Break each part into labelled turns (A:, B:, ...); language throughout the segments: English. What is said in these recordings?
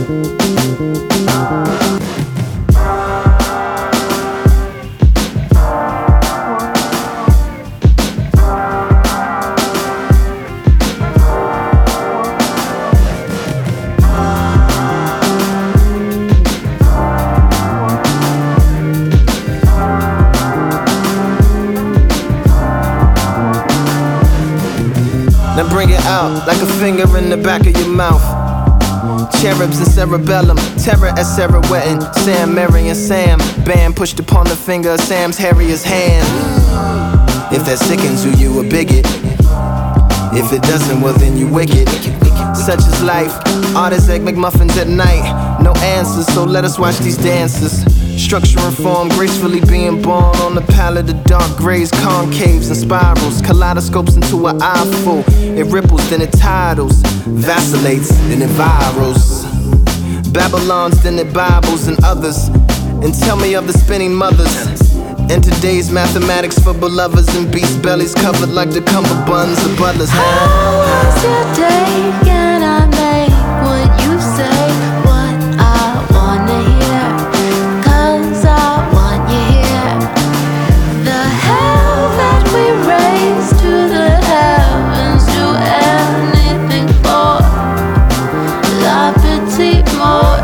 A: Now bring it out like a finger in the back of your mouth. Cherubs and cerebellum, terror at Sarah Wetton. Sam, Mary and Sam, bam, pushed upon the finger of Sam's Harriet's hand. If that sickens you, you a bigot. If it doesn't, well then you wicked. Such is life, artists egg McMuffins at night. No answers, so let us watch these dances. Structure and form, gracefully being born on the palette of dark grays, concaves and spirals. Kaleidoscopes into an eyeful. It ripples, then it titles. Vacillates, then it virals. Babylons, then it Bibles and others. And tell me of the spinning mothers. And today's mathematics for beloveds and beast bellies covered like the cummerbunds of butlers.
B: How was your day? Can I make what you say? What I wanna hear, 'cause I want you here. The hell that we raise to the heavens, do anything for la petite mort,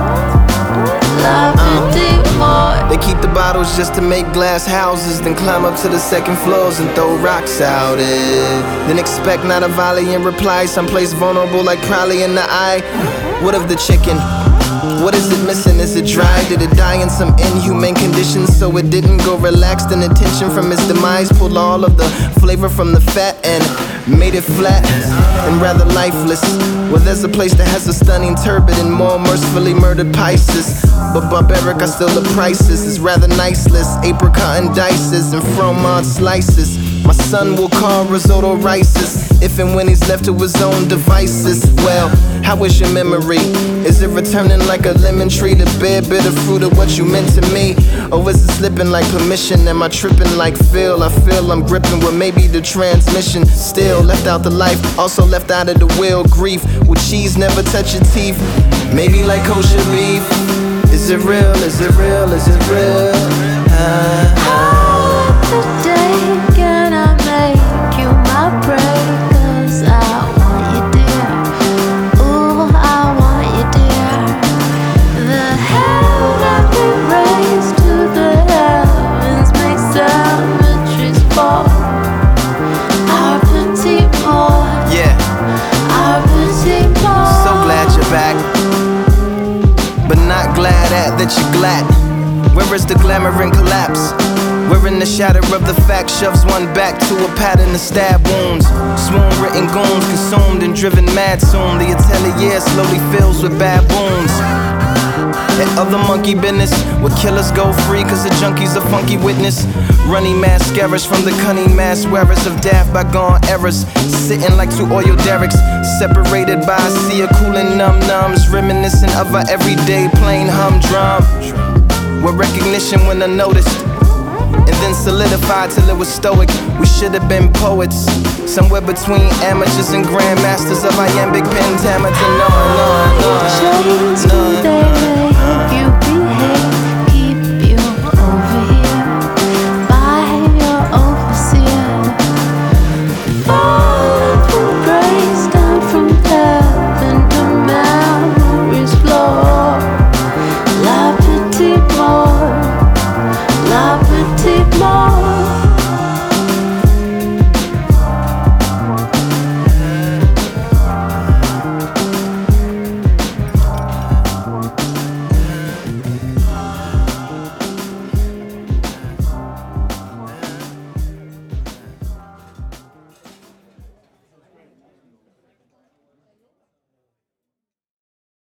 B: la petite mort.
A: They keep the bottles just to make glass houses, then climb up to the second floors and throw rocks out it. Then expect not a volley in reply, someplace vulnerable like probably in the eye. What of the chicken? What is it missing? Is it dry? Did it die in some inhumane conditions so it didn't go relaxed? And attention from its demise pulled all of the flavor from the fat and made it flat and rather lifeless. Well, there's a place that has a stunning turbid and more mercifully murdered Pisces. But barbaric are still the prices. It's rather niceless. Apricot and dices and fromage slices. My son will call risotto rices if and when he's left to his own devices. Well, how is your memory? Is it returning like a lemon tree to bear bitter fruit of what you meant to me? Or is it slipping like permission? Am I tripping like Phil? I feel I'm gripping with maybe the transmission. Still left out the life, also left out of the will. Grief, will cheese never touch your teeth? Maybe like kosher beef. Is it real? Is it real? Is it real?
B: How today can I make you my prey? 'Cause I want you, dear. Ooh, I want you, dear. The hell that we raise to the heavens makes cemeteries fall. Our petite mort,
A: Yeah,
B: our petite mort.
A: so glad you're back, but not glad at that you're glad. Where is the glamour and collapse? Where in the shadow of the fact shoves one back to a pattern of stab wounds. Swoon written goons consumed and driven mad soon. The atelier slowly fills with baboons. That other monkey business where killers go free 'cause the junkie's a funky witness. Runny mascaras from the cunning mass wearers of daft bygone errors. Sitting like two oil derricks, separated by a sea of cooling num-nums. Reminiscent of our everyday plain humdrum. With recognition when unnoticed, and then solidified till it was stoic. We should have been poets, somewhere between amateurs and grandmasters of iambic pentameter. No.